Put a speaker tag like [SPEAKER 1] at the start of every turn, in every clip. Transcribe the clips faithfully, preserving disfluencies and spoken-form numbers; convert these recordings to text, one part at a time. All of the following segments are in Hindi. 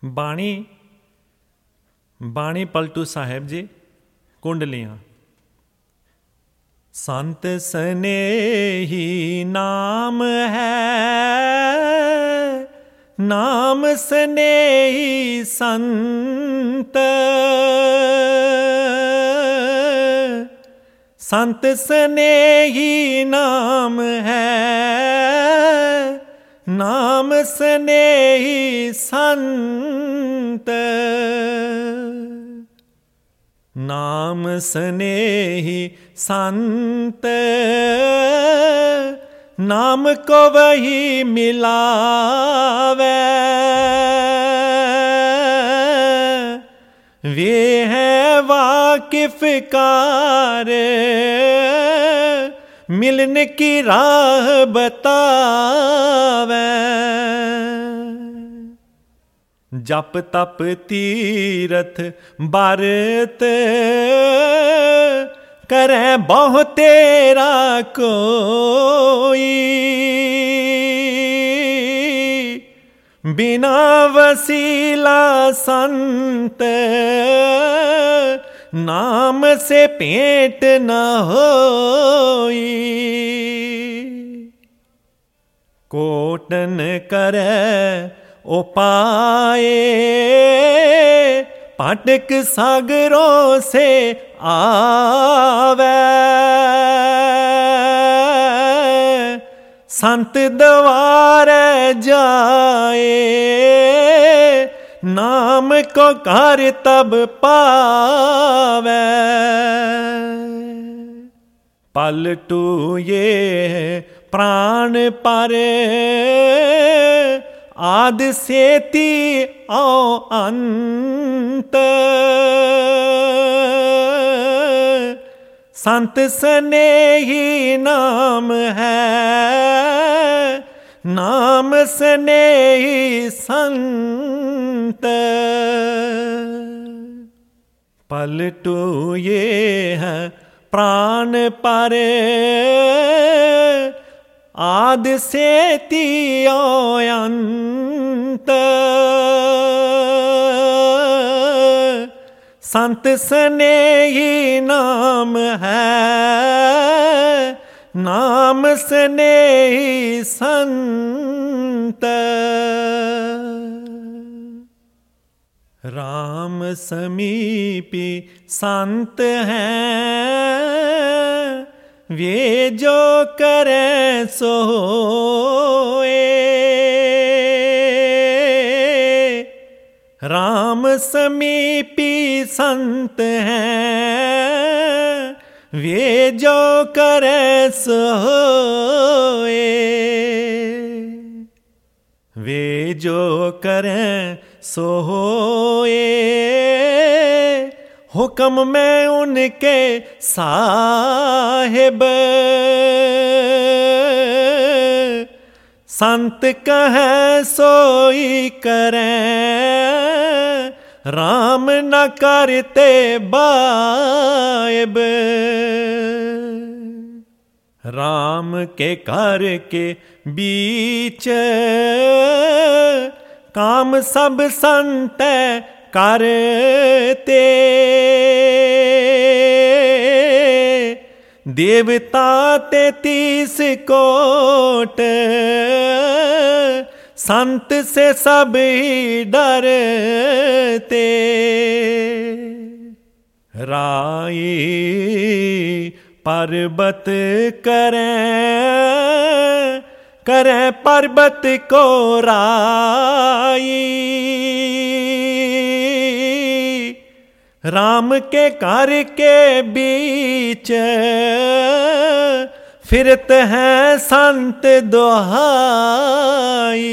[SPEAKER 1] बाणी बाणी पलटू साहेब जी कुंडलियाँ। संत स्नेही नाम है, नाम स्नेही संत। संत स्नेही नाम है, नाम स्नेही संत। नाम स्नेही संत, नाम को वही मिलावे। वे है वाकिफ कार, मिलने की राह बतावे। जप तप तीरथ बरत, करे बहु तेरा कोई। बिना वसीला संत, नाम से पेट न होई। कोटन करे उपाय, पाटक सागरों से आवे। संत द्वारे जाए, नाम को कर तब पावे। पलटू ये प्राण पर, आद सेती आओ अंत। संत स्नेही नाम है, नाम स्नेही संत। पलटू ये है प्राण पर, आद सेती अंत। संत स्नेही नाम है, नाम स्नेही संत। राम समीपी संत हैं, वे जो करें सो होए। राम समीपी संत हैं, वे जो करें सो होए। वे जो करें सो होए, हुक्म में उनके साहिब। संत कहे सोई करें, राम न करते बायब। राम के कर के बीच, काम सब संत करते। देवता तैतीस कोट, संत से सब ही डरते। राई पर्वत करें, करें पर्वत को राई। राम के कार्य के बीच, फिरत हैं संत दोहाई।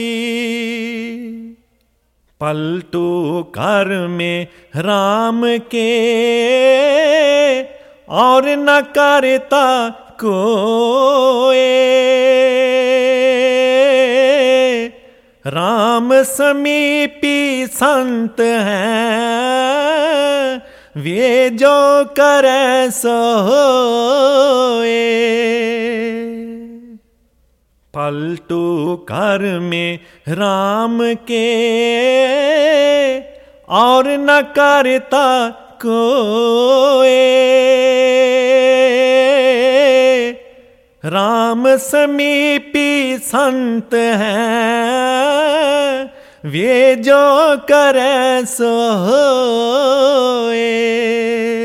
[SPEAKER 1] पलटू कर में राम के, और न करता कोई। राम समीपी संत हैं, वे जो करे सो होए। पलटू कर में राम के और न करता कोई। राम समीपी संत हैं, वे जो करे सो होए।